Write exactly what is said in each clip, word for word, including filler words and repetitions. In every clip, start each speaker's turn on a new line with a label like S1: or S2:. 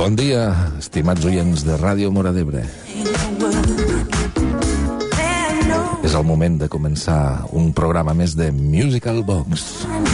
S1: Bon dia, estimats oients de Ràdio Móra d'Ebre. És el moment de començar un programa més de Musical Box.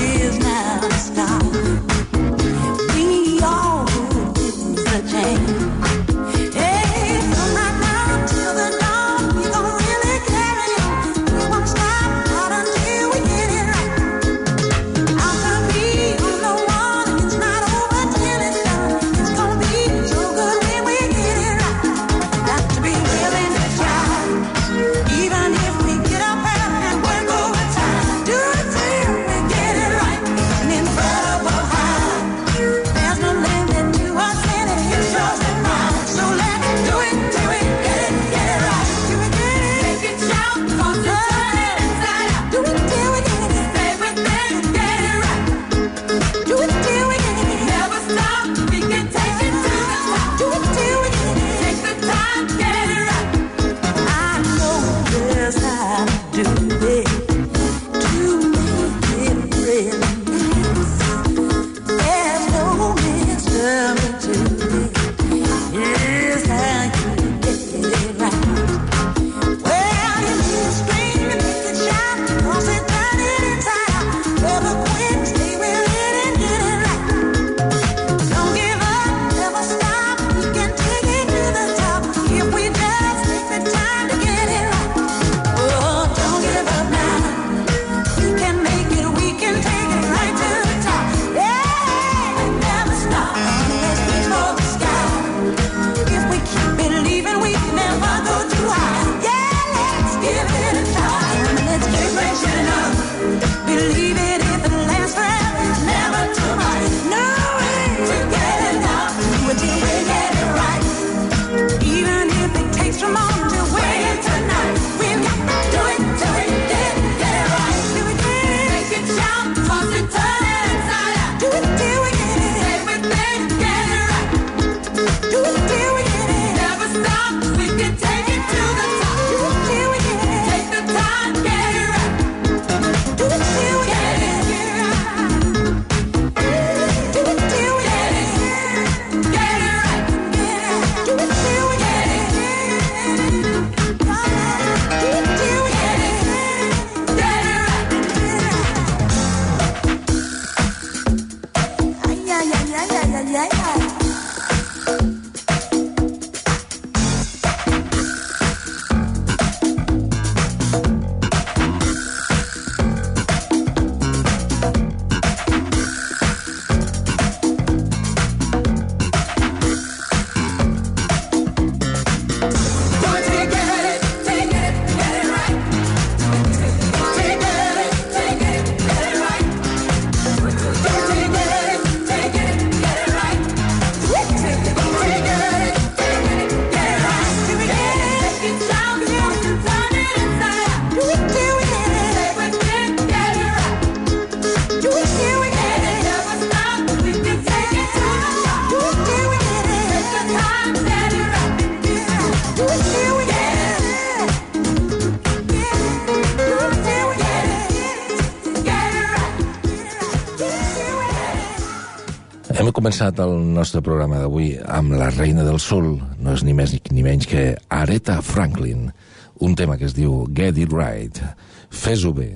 S1: Hem començat el nostre programa d'avui amb la reina del soul, no és ni més ni menys que Aretha Franklin, un tema que es diu Get It Right, fes-ho bé.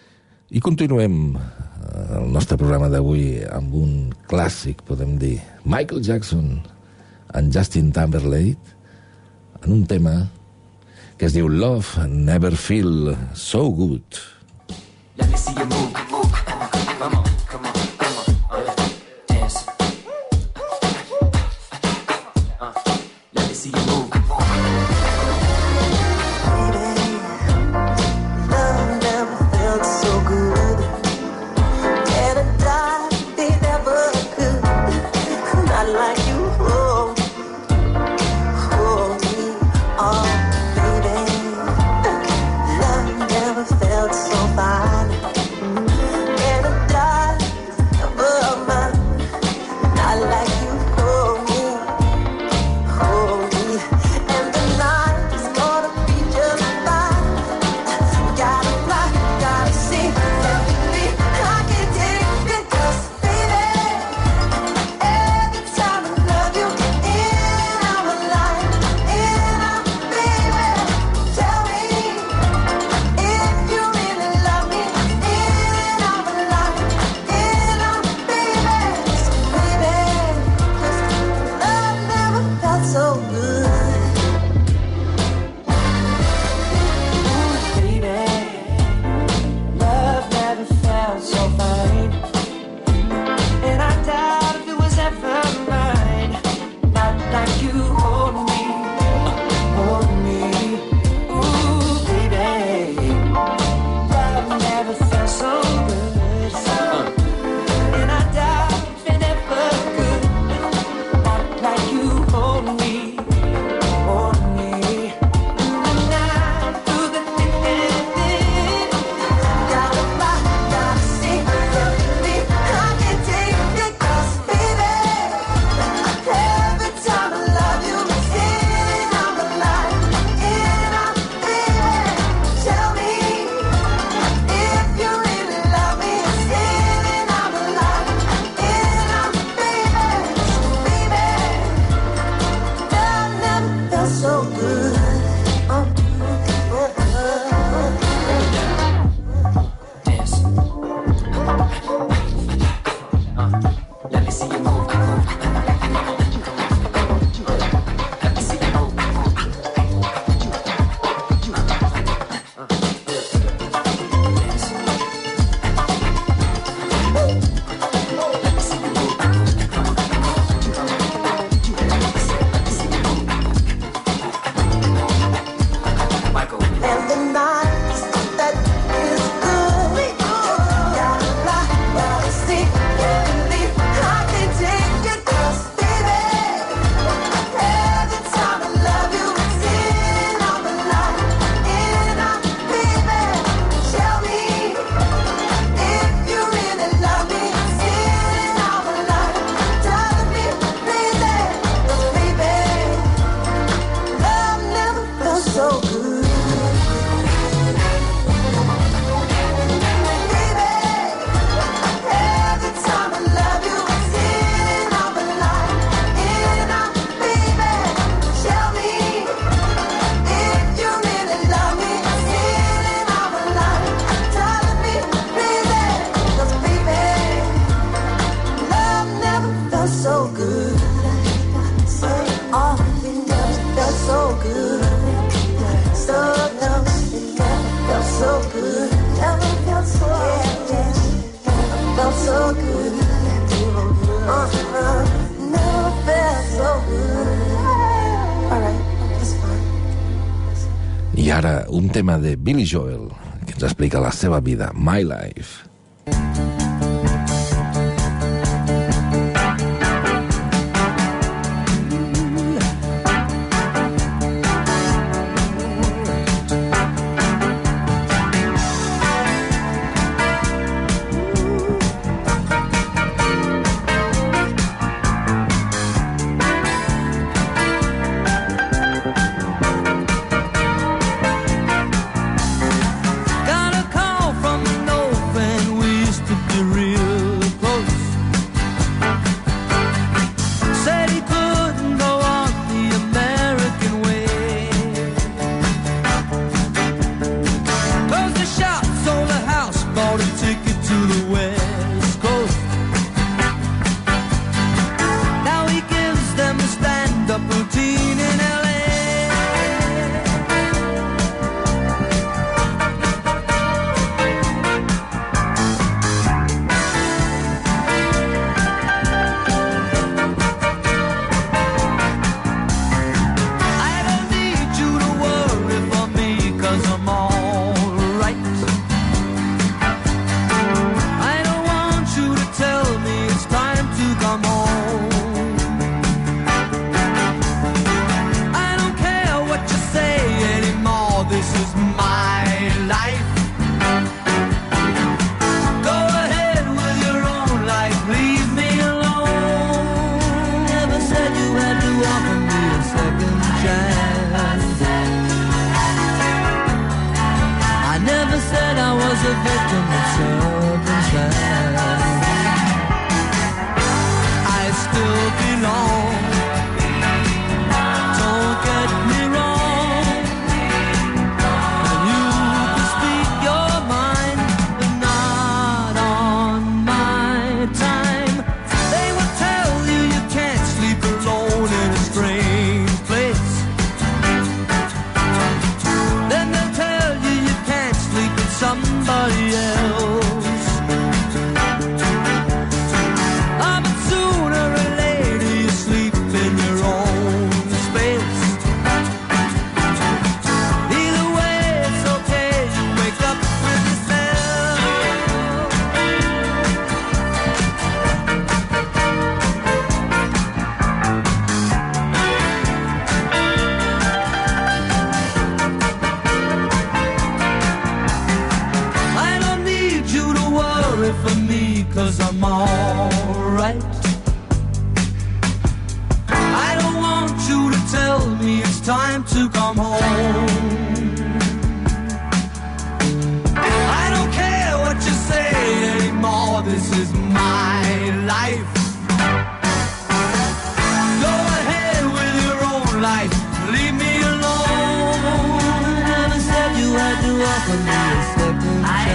S1: I continuem el nostre programa d'avui amb un clàssic, podem dir, Michael Jackson and Justin Timberlake, en un tema que es diu Love Never Feel So Good.
S2: Let me see you move, move, come on, come on, come on.
S3: Felt so fine.
S1: I ara, un tema de Billy Joel, que ens explica la seva vida, My Life.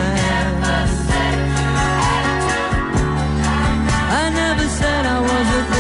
S3: I never said I was a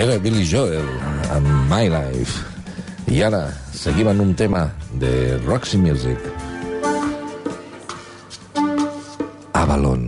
S1: Era Billy Joel, amb My Life. I ara seguim en un tema de Roxy Music. Avalon.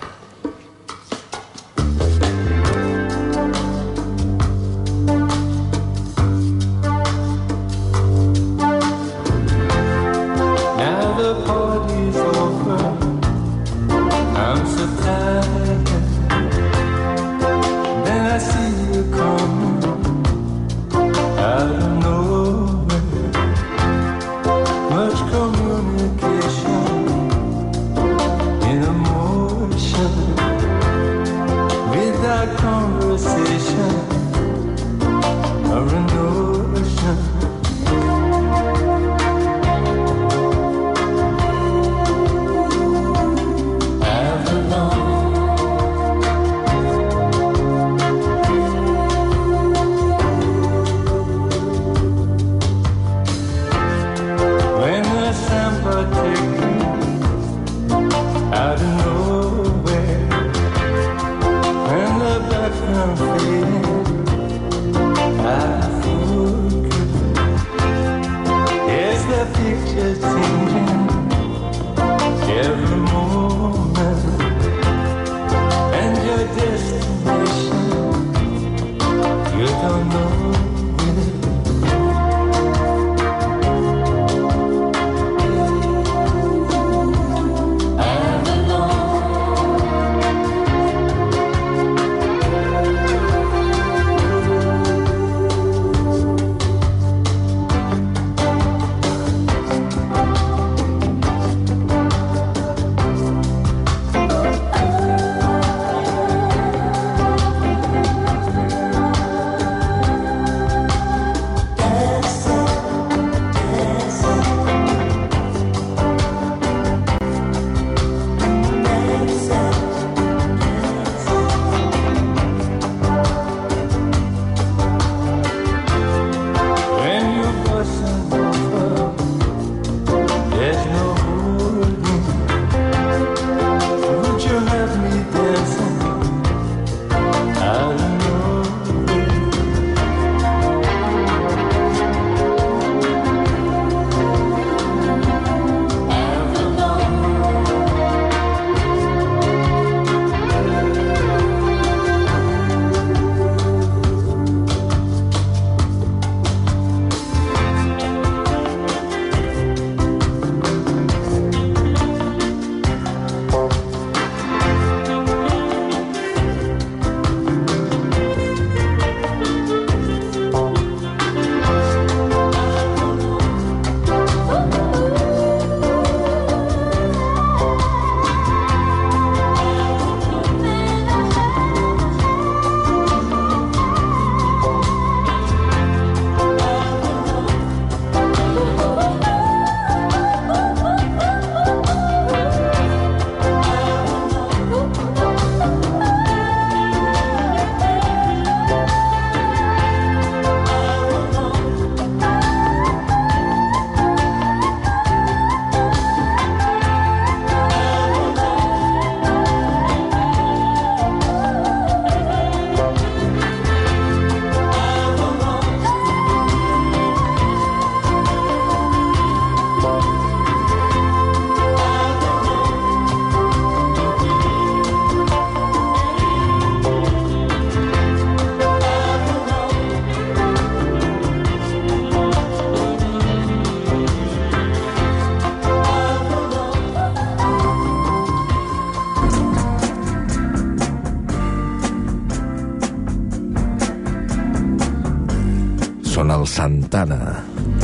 S1: Són el Santana.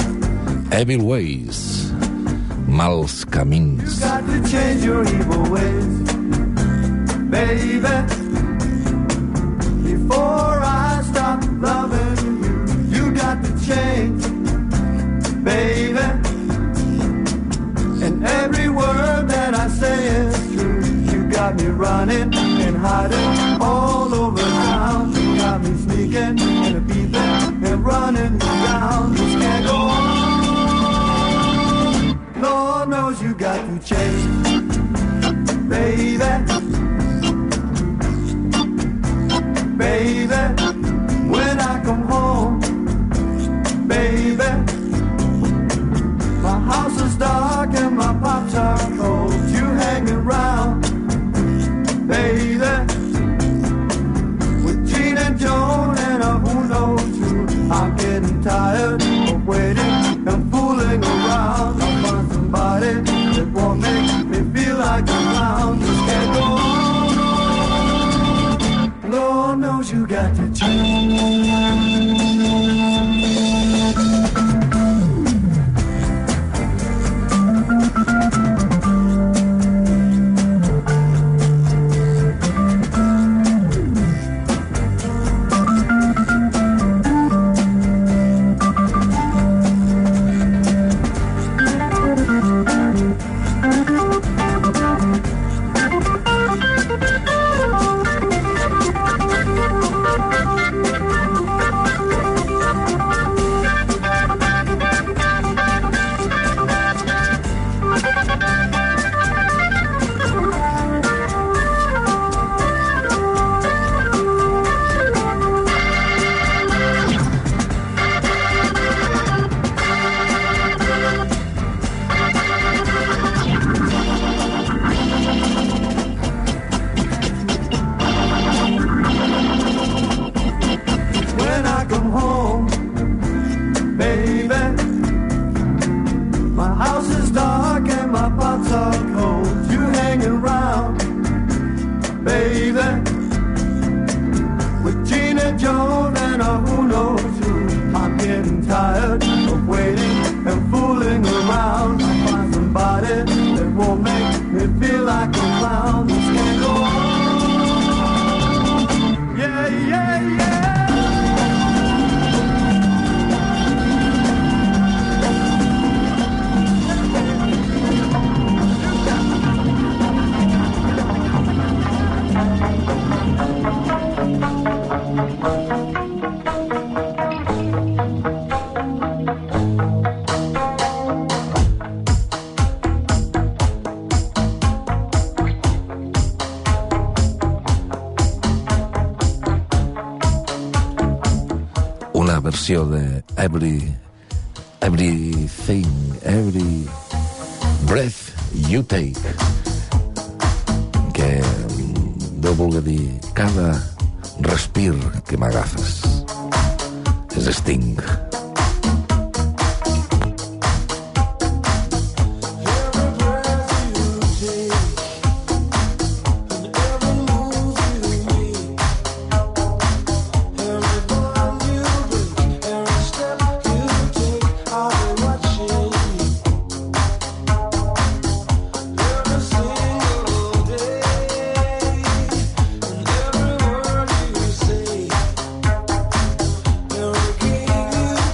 S1: Evil Ways. Mals camins.
S3: You got to change your evil ways, baby, before I stop loving you. You got to change, baby, and every word that I say is true. You got me running and hiding all over town. You got me sneaking and a beating and running down. This can't go on. Lord knows you got to change, baby, baby. When knows you got to change.
S1: Versió de Every Everything Every Breath You Take, que deu voler dir cada respir que m'agafes. És Sting.
S4: Give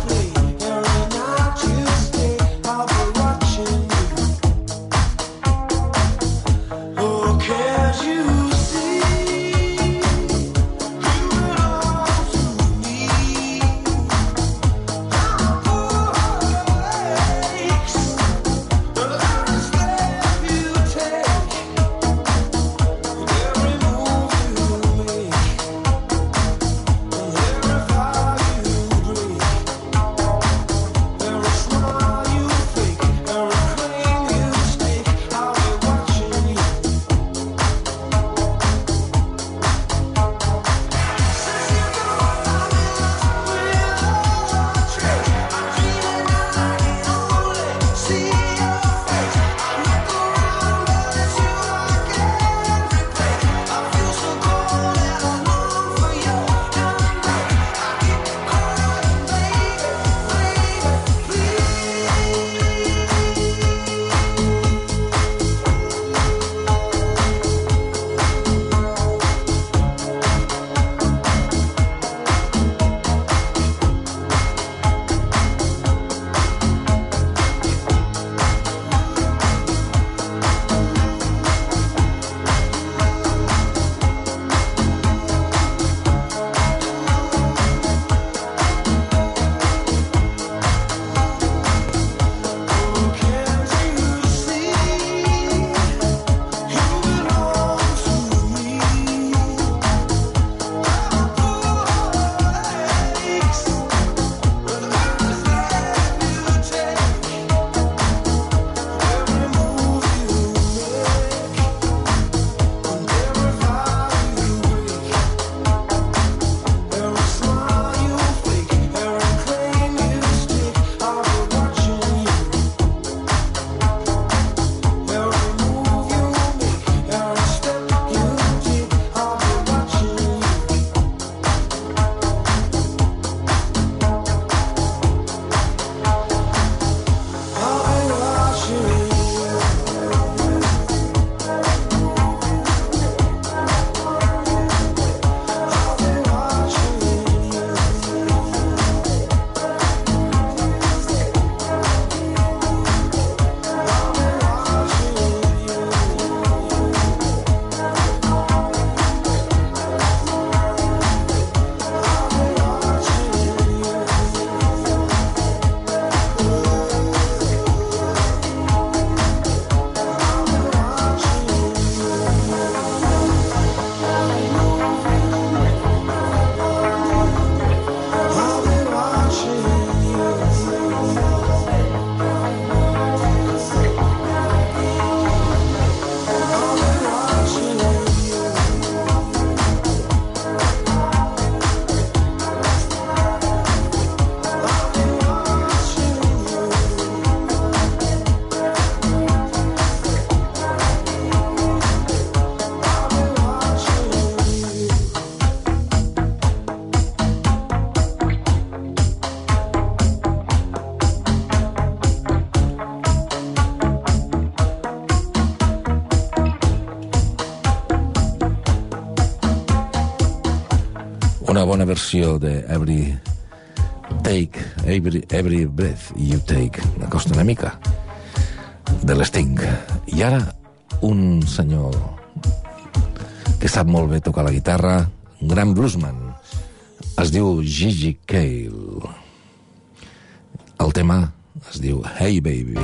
S1: Una bona versió de Every Take, Every, Every Breath You Take. M'acosta una mica de l'Sting. I ara un senyor que sap molt bé tocar la guitarra, un gran bluesman, es diu Gigi Cale. El tema es diu Hey Baby.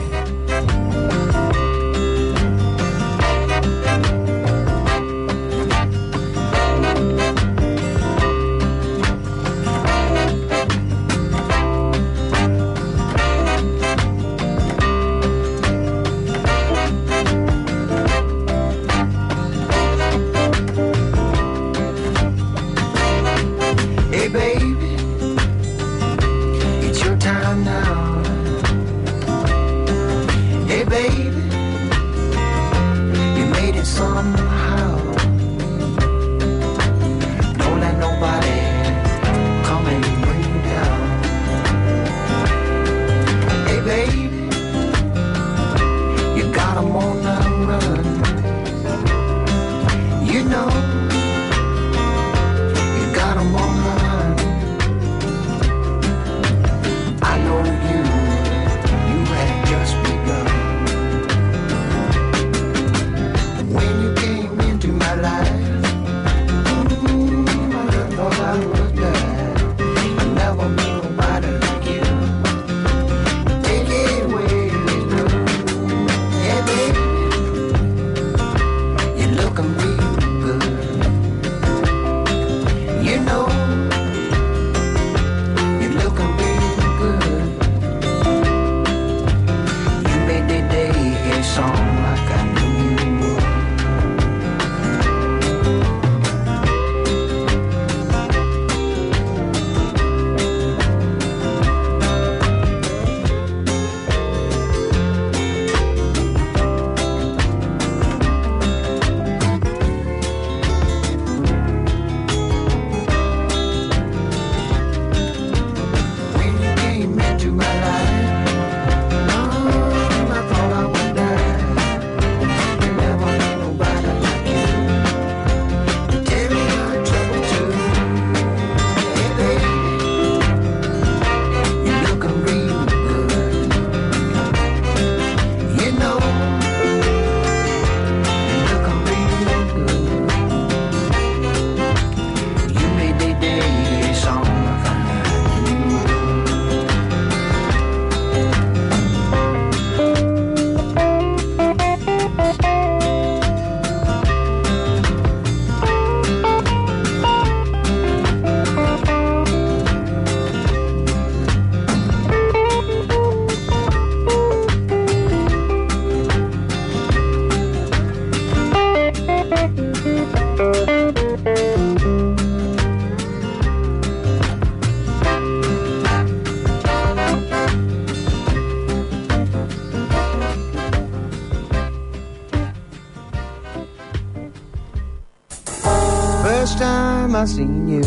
S4: I seen you,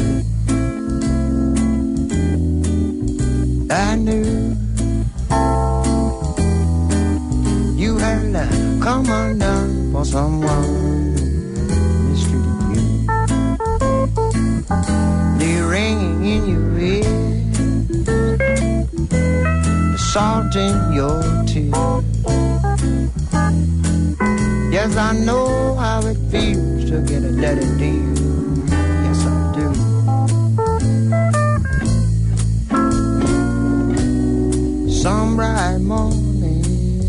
S4: I knew you had uh, come undone for someone mistreated you. The ringing in your ears, the salt in your tears. Yes, I know how it feels to get a dirty deal. Some bright morning,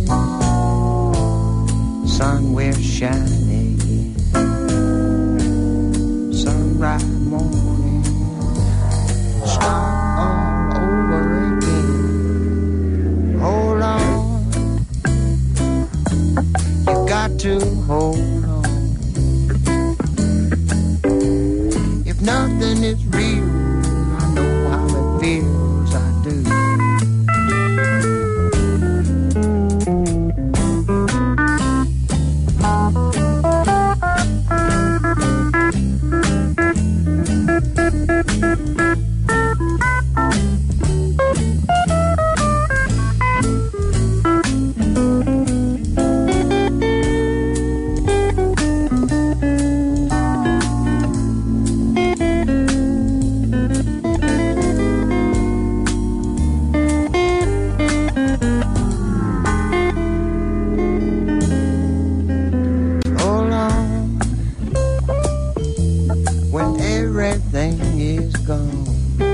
S4: sun will shine again. Some bright morning, start all over again. Hold on, you got to hold on. If nothing is real, I know how it feels, I do. everything is gone.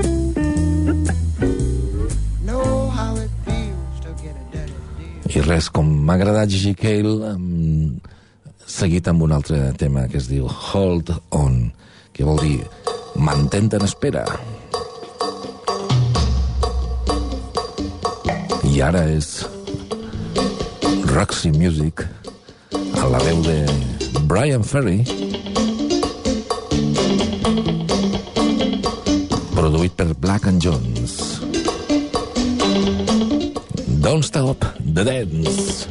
S4: Know how it feels to get a dirty deal.
S1: I res, com m'ha agradat Gigi Cale, um, seguit amb un altre tema que es diu Hold On, que vol dir mantente en espera. I ara és Roxy Music a la veu de Brian Ferry, produït per Black and Jones. Don't Stop the Dance.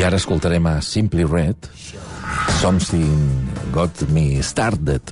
S1: I ara escoltarem a Simply Red, Something Got Me Started.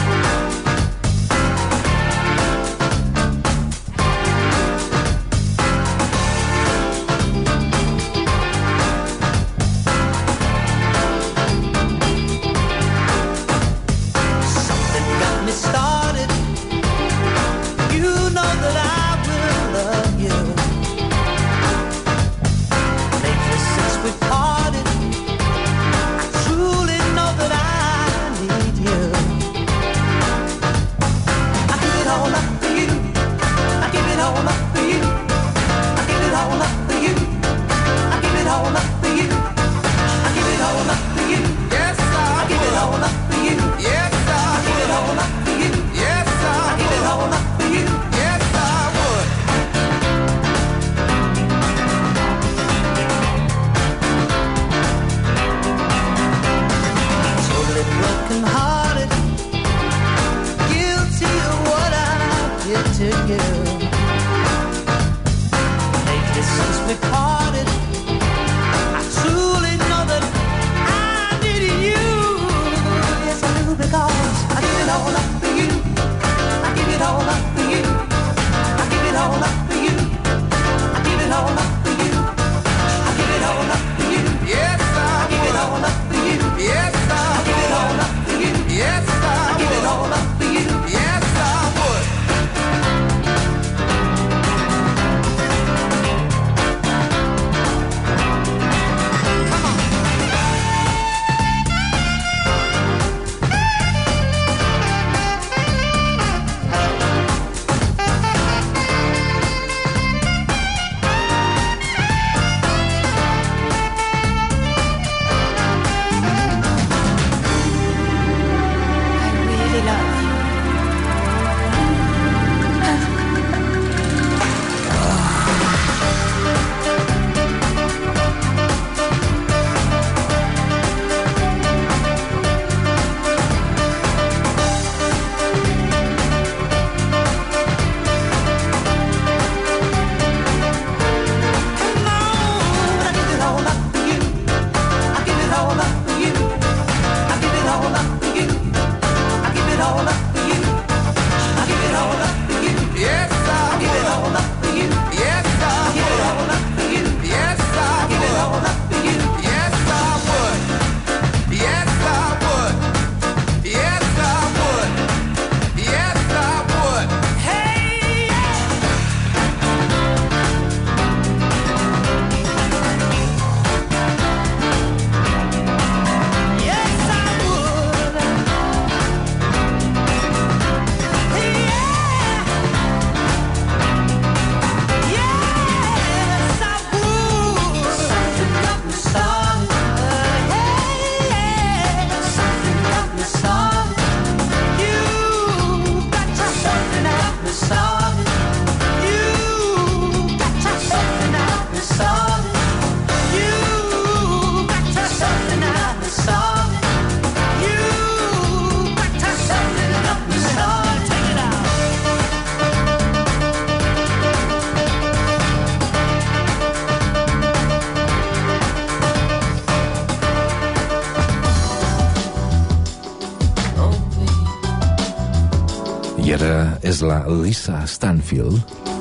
S1: I ara és la Lisa Stanfield,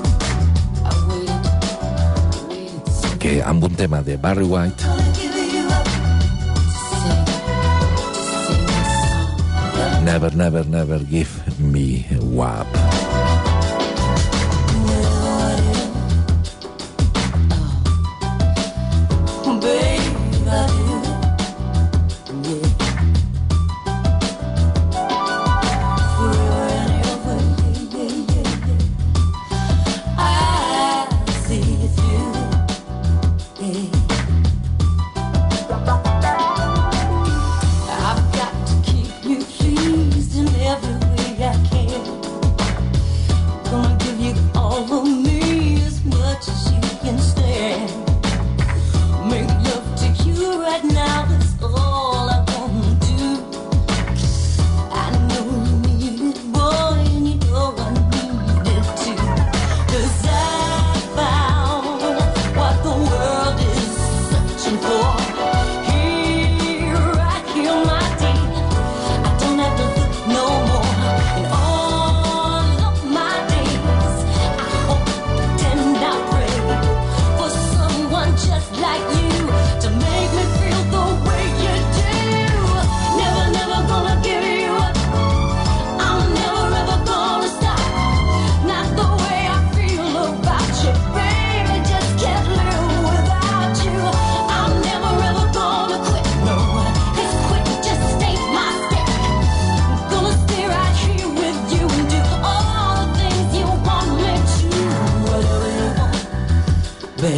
S1: que amb un tema de Barry White Never, never, never give me up.
S5: For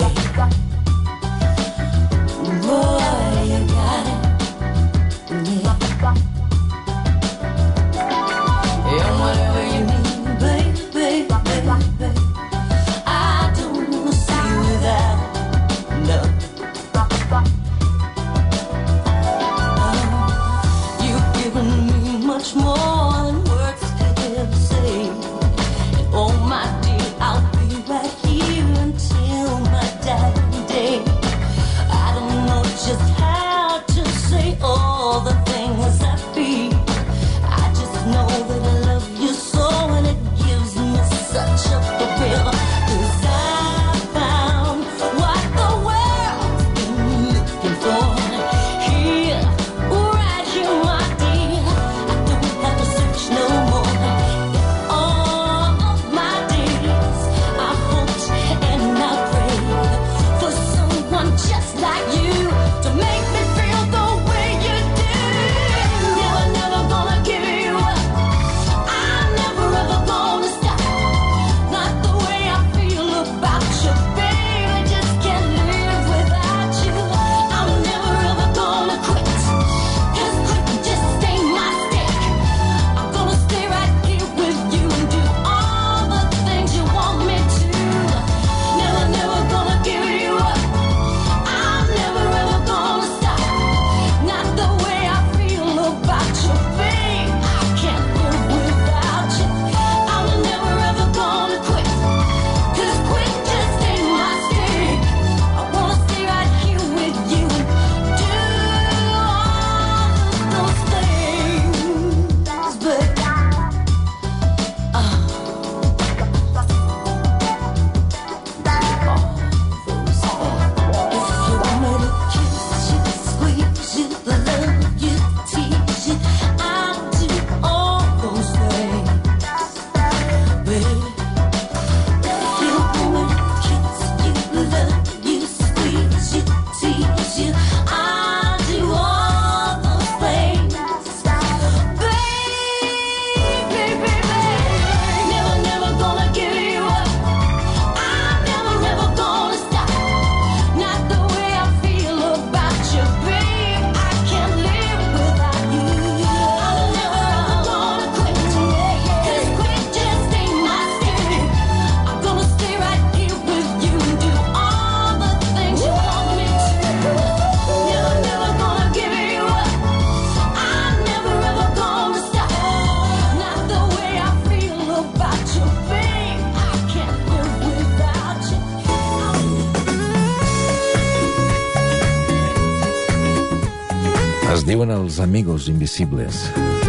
S1: Es diuen Els Amigos Invisibles.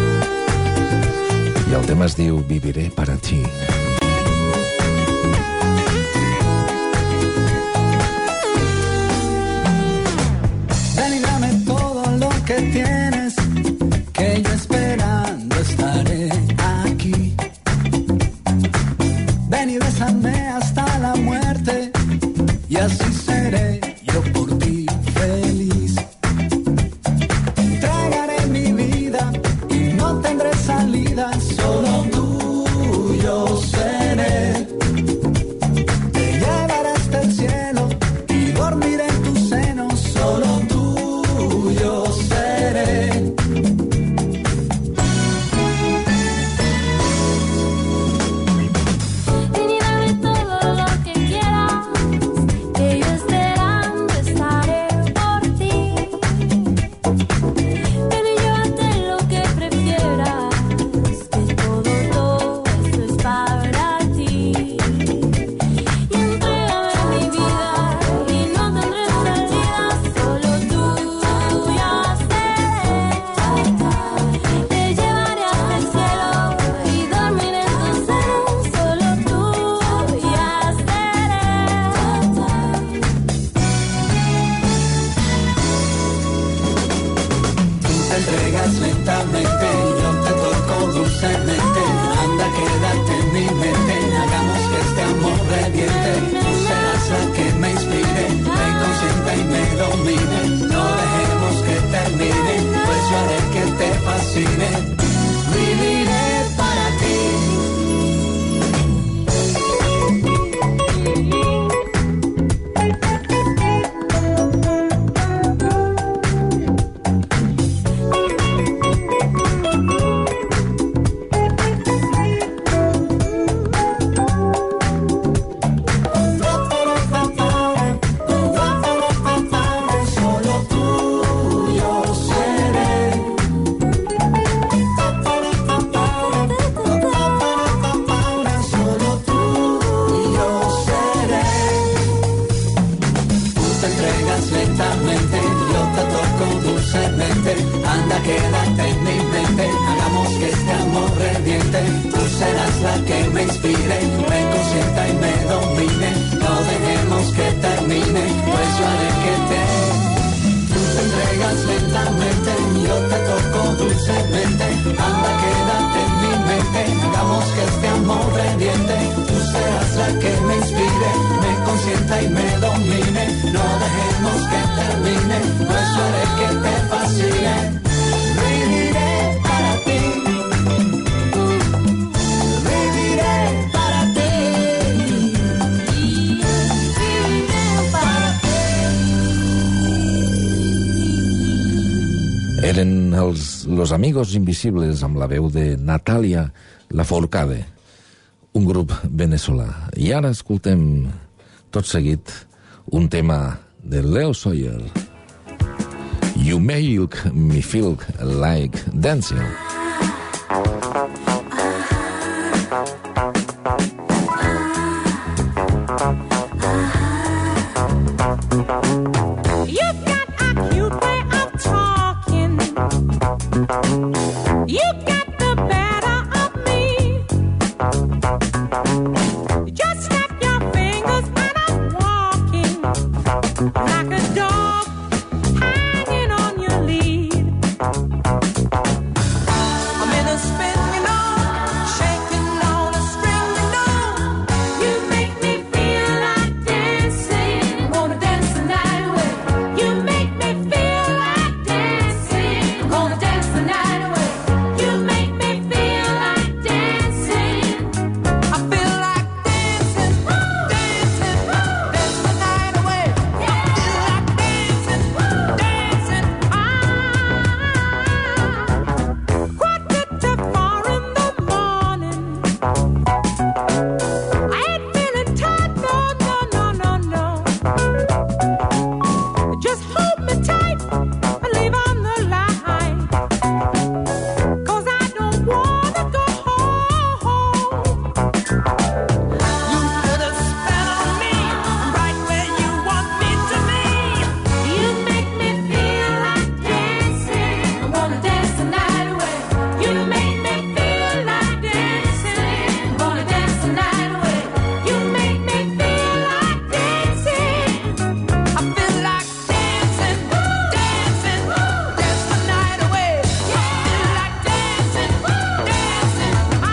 S1: I el tema es diu Viviré para ti.
S3: Ven y dame todo lo que tienes, que yo esperando estaré aquí. Ven y bésame hasta la muerte, y así seré yo por ti feliz. Tragaré mi vida y no tendré salida, solo tuyo seré. Te llevaré hasta el cielo y dormiré en tu seno, solo tuyo seré.
S5: Ven y dame todo lo que quieras, que yo esperando estaré.
S2: lentamente, yo te toco dulcemente, anda quédate en mi mente, hagamos que este amor reviente, tú serás la que me inspire, me consienta y me domine, no dejemos que termine, pues yo haré que te... Tú te entregas lentamente, yo te toco dulcemente, anda quédate en mi mente, hagamos que este amor reviente, tú serás la que me inspire, me consienta y me domine, no dejemos que termine, pues yo haré que te fascine, viviré para ti, viviré para ti, viviré para ti.
S1: Eren els Los Amigos Invisibles amb la veu de Natalia Lafourcade, un grup venezolà. I ara escoltem tot seguit un tema de Leo Sayer. You make me feel like dancing.
S5: You've got a cute way of talking. You got the better of me. Just snap your fingers and I'm walking like a dog hanging on your lead. I'm in a spin, you know, shaking on a string, you know. You make me feel like dancing, wanna dance the night away. You make me feel like dancing, wanna dance the night away. You make me feel like dancing. I feel like dancing, dancing, dance the night away. I feel like dancing, dancing. Ah, quarter to four in the morning. I ain't feeling tight, no, no, no, no, no. Just hold me tight and leave on the light, 'cause I don't wanna go home. You put a spell on me, right where you want me to be. You make me feel like dancing, I wanna dance the night away. You make me feel like dancing, wanna dance the night away. You make me feel like dancing. I feel like dancing, dancing, dance the night away. I feel like dancing, dancing.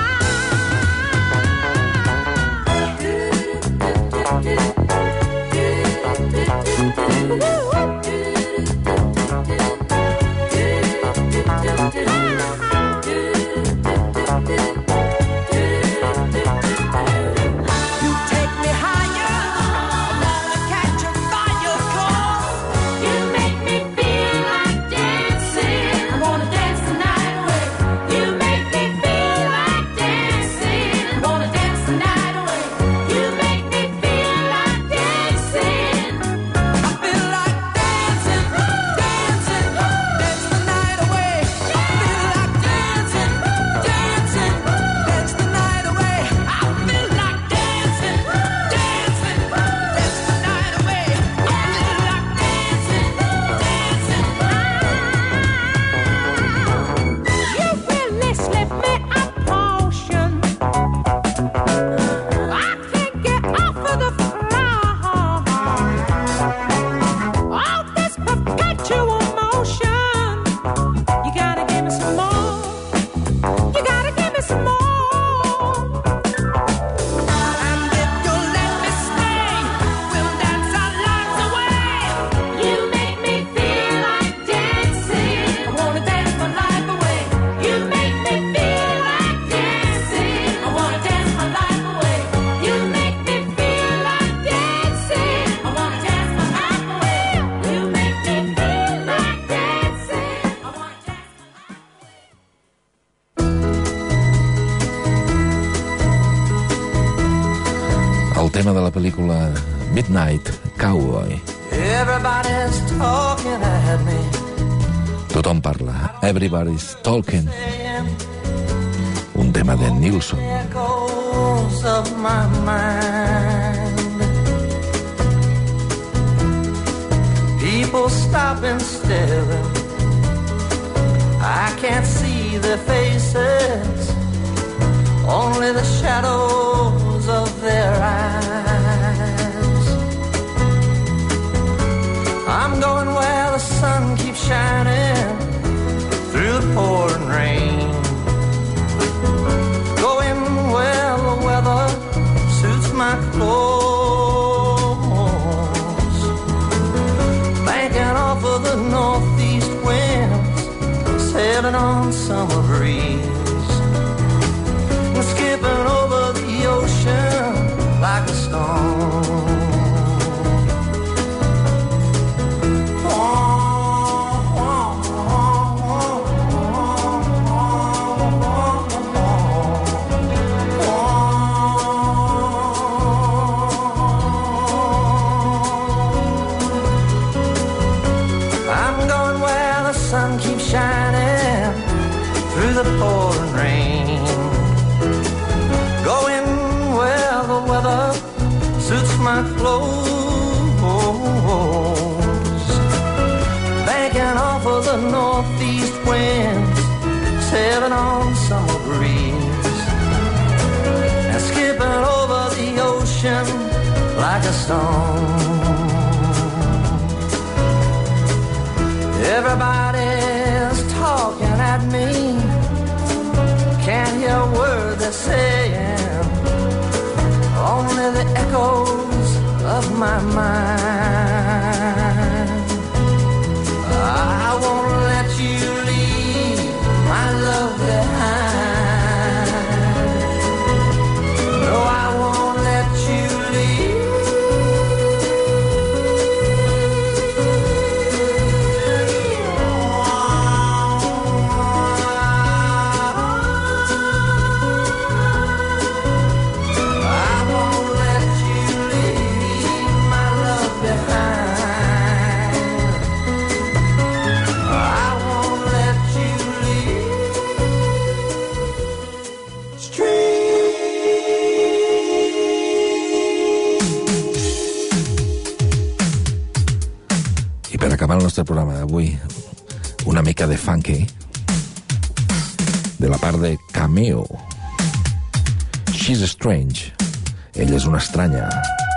S5: You take me higher, I wanna catch a fire, 'cause you make me feel like dancing, I wanna dance the night away. You make me feel like dancing, I wanna dance the night away. You make me feel like dancing. I feel like dancing, dancing, dance the night away. I feel like dancing, dancing, dance the night away. I feel like dancing, dancing, dance the night away. I feel like dancing, dancing. You really slip me a potion. I can't get off of the floor. All this perpetual motion. You gotta give me some more. You gotta give me some more. And if you'll let me stay, we'll dance our lives away. You make me feel like dancing, I wanna dance my life away. You make me feel like dancing, I wanna dance my life away. You make me feel like dancing, I wanna dance my life away. You make me feel like dancing, I wanna dance my life away.
S1: El tema de la pel·lícula Midnight Cowboy.
S3: Everybody's talking at me,
S1: Tothom parla. Everybody's talking. Un tema de Nilsson.
S3: echoes of my mind. People
S6: people stopping still. I can't see their faces, only the shadows of their eyes. I'm going where the sun keeps shining through the pouring rain, going where the weather suits my clothes, banking off of the northeast winds, sailing on summer breeze, and skipping over the ocean like a stone. The pouring rain, going where the weather suits my clothes, banking off of the northeast winds, sailing on summer breeze, and skipping over the ocean like a stone. Everybody's talking at me, can't hear a word they're saying, only the echoes of my mind. I won't let you leave my love behind. No, I won't let you leave.
S1: Acabar el nostre programa d'avui, una mica de funky de la part de Cameo. She's strange. Ella és una estranya.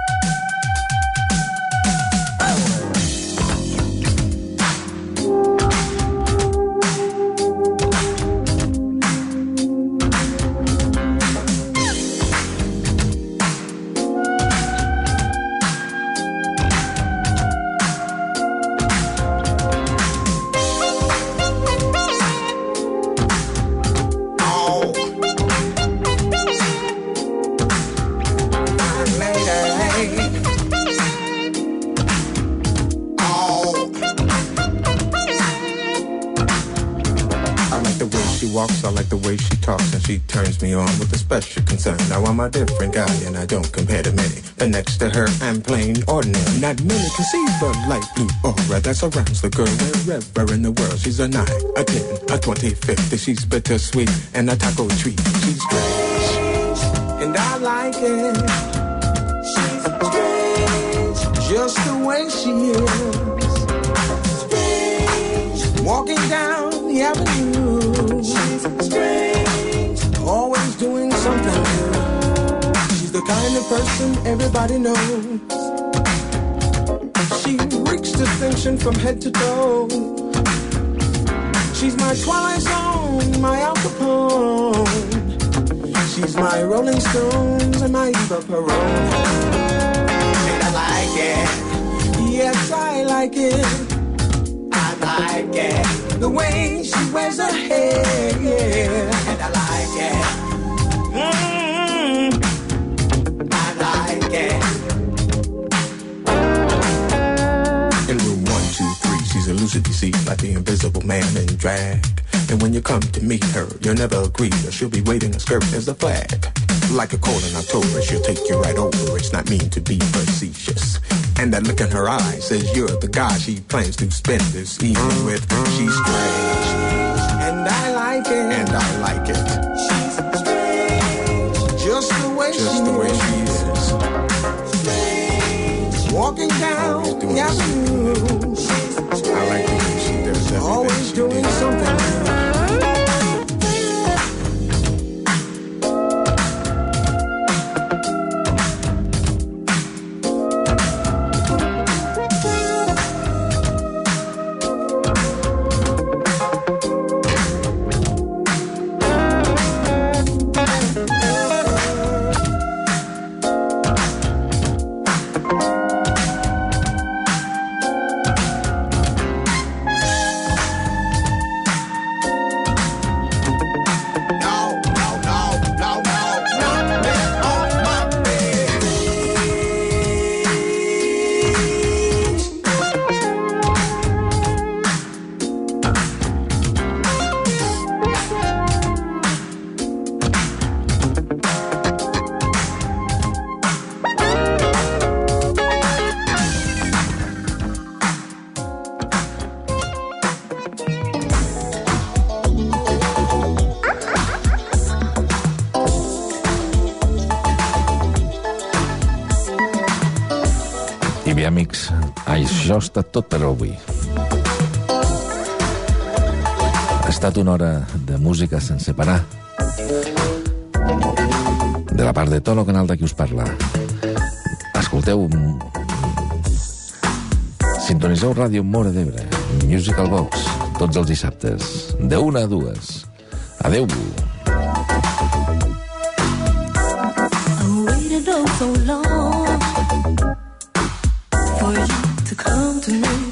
S7: She turns me on with a special concern. Now I'm a different guy and I don't compare to many, but next to her I'm plain ordinary. Not many can see the light blue aura that surrounds the girl wherever in the world. She's a nine, a ten, a twenty, fifty. She's bittersweet and a taco treat. She's strange and I like it. She's strange, just the way she is. Strange, walking down the avenue. She's strange, always doing something new. She's the kind of person everybody knows. She reeks distinction from head to toe. She's my Twilight Zone, my Al Capone. She's my Rolling Stones and my Eva Peron. And I like it. Yes, I like it. I like it. The way she wears her hair, yeah. And I like it. Mm-hmm. I like it. In room one, two, three, she's elusive, you see, like the invisible man in drag. And when you come to meet her, you'll never agree, or she'll be waving a skirt as a flag. Like a cold in October, she'll take you right over. It's not mean to be facetious. And that look in her eyes says you're the guy she plans to spend this evening with. She's strange, and I like it. And I like it. She's strange, just the way, just she, the way she is. Strange,
S6: walking down the avenue.
S7: I like the way she does everything.
S6: Always
S7: she
S6: doing
S7: did.
S6: something.
S1: I bé, amics, això ha estat tot per avui. Ha estat una hora de música sense parar. De la part de Tolo Canal, de qui us parla. Escolteu... Sintoniseu Ràdio Móra d'Ebre, Musical Box, tots els dissabtes, de una a dues. Adeu-vos.
S5: I waited oh so long for you to come to me.